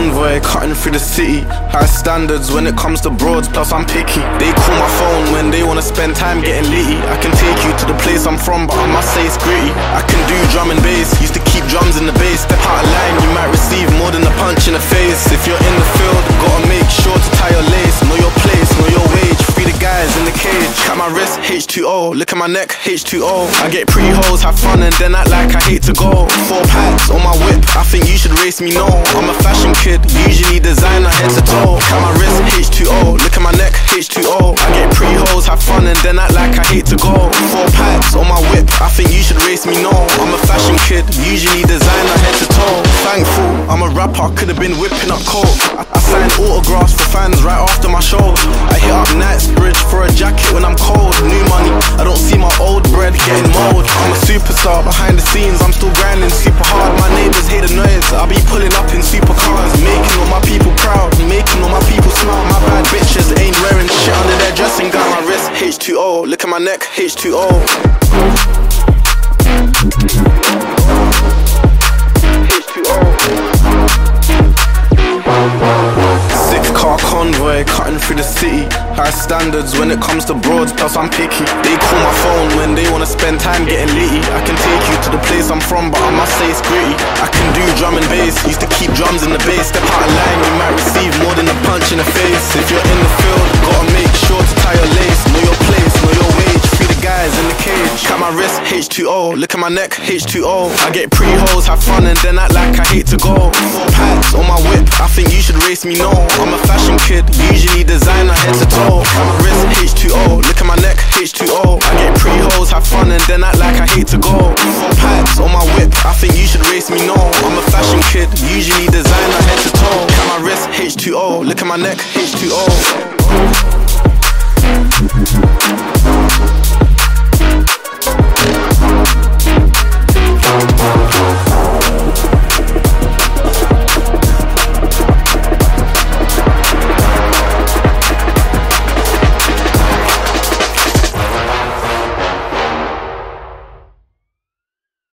convoy, cutting through the city. High standards when it comes to broads, plus I'm picky. They call my phone when they wanna spend time getting litty. I can take you to the place I'm from, but I must say it's gritty. I can do drum and bass, used to keep drums in the bass. Step out of line, you might receive more than a punch in the face. If you're in the field, gotta make sure to tie your lace. Know your place, know your wage. Free the guys in the cage. Cut my wrist, H2O. Look at my neck, H2O. I get pre-holes, have fun and then act like I hate to go. 4 packs on my whip, I think you should race me, no. I'm a fashion kid, usually designer head to toe. Cut my wrist, H2O. Look at my neck, H2O. I get pre-holes, have fun and then act like I hate to go. 4 packs on my whip, I think you should race me, no. I'm a fashion kid, usually designer head to toe. Thankful, I'm a rapper, could've been whipping up coke. I signed autographs for fans right after my shows. I hit up Knightsbridge for a jacket when I'm cold. New money, I don't see my old bread getting mold. I'm a superstar, behind the scenes I'm still grinding super hard. My neighbors hate the noise, I'll be pulling up in supercars. Making all my people proud, making all my people smile. My bad bitches ain't wearing shit under their dressing gown. My wrist, H2O, look at my neck, H2O. Sick car convoy, cutting through the city. High standards when it comes to broads, plus I'm picky. They call my phone when they wanna spend time getting litty. I can take you to the place I'm from, but I must say it's gritty. I can do drum and bass, used to keep drums in the bass. Step out of line, you might receive more than a punch in the face. If you're in the field, gotta make sure to tie your lace. Know your place, know your wage. Free the guys in the cage. Cut my wrist, H2O. Look at my neck, H2O. I get pre-holes, have fun and then act like I hate to go. 4 packs on my whip, I think you should race me, no. I'm a fashion kid, usually designer head to toe. Cut my wrist, H2O. Look at my neck, H2O. I get pre-holes, have fun and then act like I hate to go. 4 packs on my whip, I think you should race me, no. I'm a fashion kid, usually designer head to toe. Cut my wrist, H2O. Look at my neck, H2O.